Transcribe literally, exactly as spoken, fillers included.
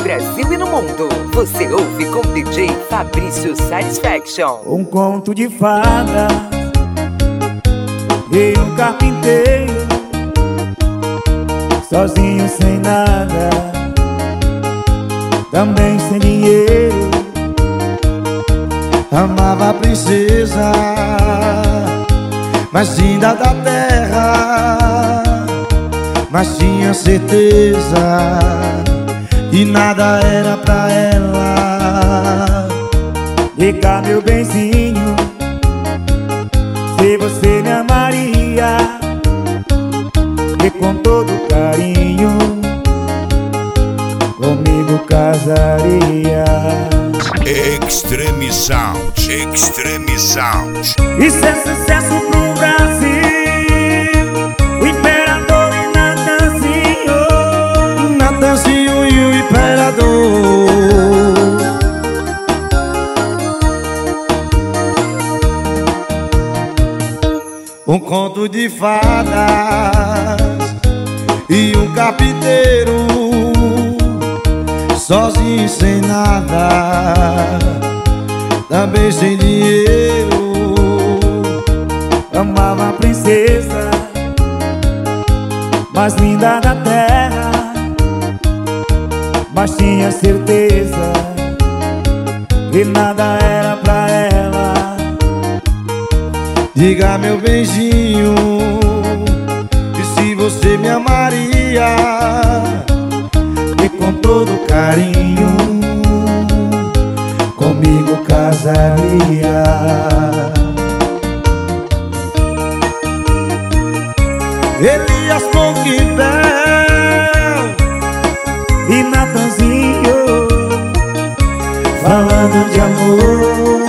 Brasil e no mundo. Você ouve com D J Fabrício Satisfaction. Um conto de fada e um carpinteiro, sozinho sem nada, também sem dinheiro. Amava a princesa mais linda da terra, mas tinha certeza que nada era pra ela. Diga, meu benzinho, se você me amaria, e com todo carinho comigo casaria. Extreme Sound, Extreme Sound. Isso é sucesso pro Brasil. O Imperador e Natanzinho, Natanzinho e o Imperador. Um conto de fadas e um carpinteiro, sozinho sem nada, também sem dinheiro. amava a princesa mais linda da terra, mas tinha certeza que nada era pra ela. Diga, meu beijinho, e se você me amaria, E com todo carinho comigo casaria. Elias Conquibel E Natanzinho falando de amor.